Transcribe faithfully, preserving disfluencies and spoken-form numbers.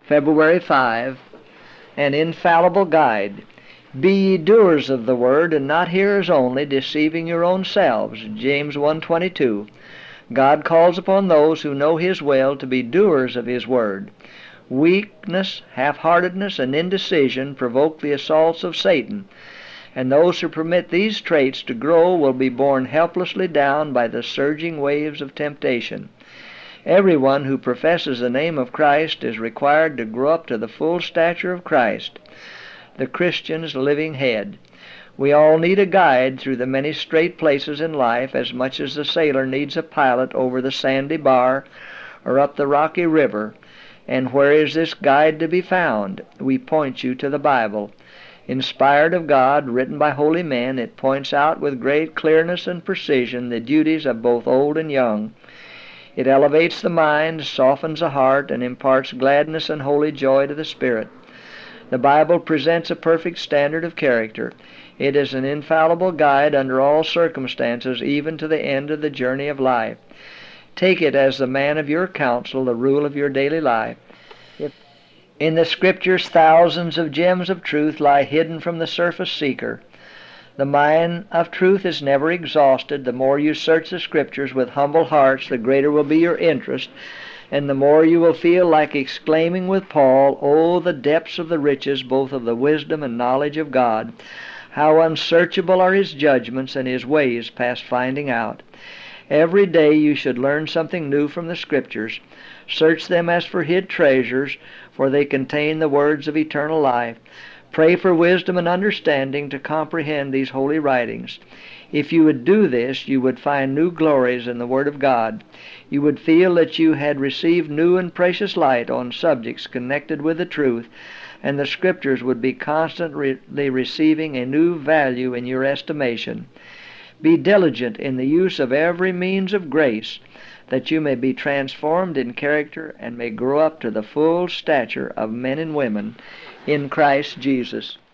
February fifth, an infallible guide. Be ye doers of the word, and not hearers only, deceiving your own selves. James one twenty-two. God calls upon those who know His will to be doers of His word. Weakness, half-heartedness, and indecision provoke the assaults of Satan, and those who permit these traits to grow will be borne helplessly down by the surging waves of temptation. Everyone who professes the name of Christ is required to grow up to the full stature of Christ, the Christian's living head. We all need a guide through the many straight places in life as much as the sailor needs a pilot over the sandy bar or up the rocky river. And where is this guide to be found? We point you to the Bible. Inspired of God, written by holy men, it points out with great clearness and precision the duties of both old and young. It elevates the mind, softens the heart, and imparts gladness and holy joy to the spirit. The Bible presents a perfect standard of character. It is an infallible guide under all circumstances, even to the end of the journey of life. Take it as the man of your counsel, the rule of your daily life. If in the Scriptures thousands of gems of truth lie hidden from the surface seeker. The mine of truth is never exhausted. The more you search the Scriptures with humble hearts, the greater will be your interest, and the more you will feel like exclaiming with Paul, "Oh, the depths of the riches, both of the wisdom and knowledge of God! How unsearchable are His judgments, and His ways past finding out!" Every day you should learn something new from the Scriptures. Search them as for hid treasures, for they contain the words of eternal life. Pray for wisdom and understanding to comprehend these holy writings. If you would do this, you would find new glories in the Word of God. You would feel that you had received new and precious light on subjects connected with the truth, and the Scriptures would be constantly receiving a new value in your estimation. Be diligent in the use of every means of grace, that you may be transformed in character and may grow up to the full stature of men and women in Christ Jesus.